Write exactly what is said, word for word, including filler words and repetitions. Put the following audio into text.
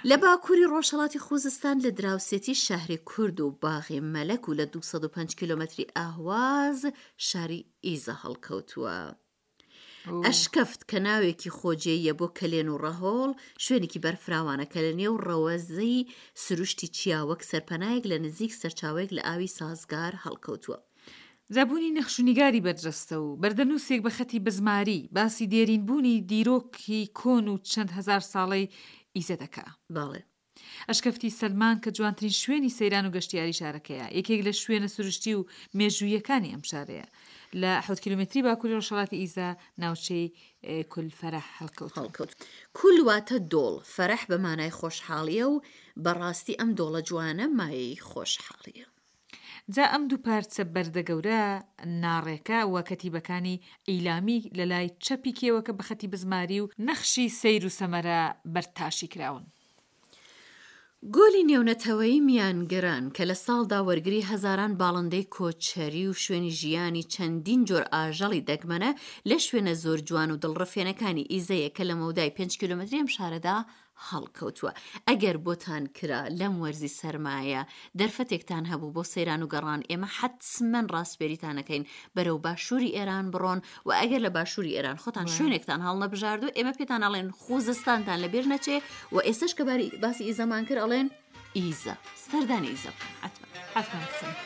لە باکووری ڕۆژهەڵاتی خوزستان لە دراوسێتی شاری کورد و باغی مەلەک و لە دووسەد و پێنج کیلۆمەتری ئاهواز شاری ئیزە هەڵکەوتووە. ئەشکەفت کە ناوێکی خۆجێیە بۆ کەلێن و ڕەهۆڵ شوێنێکی بەرفراوانە کە لە نێو ڕەوەزەی سروشتی چیاوەک سەرپەنایەک لە نزیک سەرچاوەیەک لە ئاوی سازگار هەڵکەوتووە. زابوونی نەخشونیگاری بەرجەستە و بەردەنووسێک بە خەتی بزماری باسی دێرینبوونی دیرۆکی کۆن و چەند هەزار ساڵەی ئیزە دەکا. باڵێ ئەشکەفتی سەلمان کە جوانترین شوێنی سەیران و گەشتیاری شارەکەیە، یەکێک لە شوێنە سروشتی و مێژوویەکانی ئەم شارەیە. لە حەوت کیلۆمەتری باکووری ڕۆژهەڵاتی ئیزە ناوچەی کولفەرەح هەڵکەوت. کول واتە دۆڵ، فەرەح بە مانای خۆشحاڵیە و بەڕاستی ئەم دۆڵە جوانە مایەی خۆشحاڵیە. جا ئەم دوو پارچە بەردەگەورە ناڕێکە وە کەتیبەکانی ئیلامی لە لای چەپی کێوەکە بە خەتی بزماری و نەخشی سەیر و سەمەرە بەرتاشی کراون. گۆلی نێونەتەوەی میانگەران کە لە ساڵدا وەرگری هەزاران باڵندەی کۆچەری و شوێنی ژیانی چەندین جۆر ئاژەڵی دەگمەنە لە شوێنە زۆر جوان و دڵڕفێنەکانی ئیزەیە کە لە مەودای پێنج کیلۆمەتری ئەم شارەدا هەڵکەوتووە. ئەگەر بۆتان کرا لەم وەرزی سەرمایە دەرفەتێکتان هەبوو بۆ سەیران و گەڕان، ئێمە حتمەن ڕاستپێریتانەکەین بەرەو باشووری ئێران بڕۆن و ئەگەر لە باشووری ئێران خۆتان شوێنێکتان هەڵ نەبژاردو ئێمە پێتان ئەڵێن خوزستانتان لەبیر نەچێ و ئێستش کە باسی ئیزەمان کرد ئەڵێن ئیزە سەردانی ئیزە بکەن. حتما حتما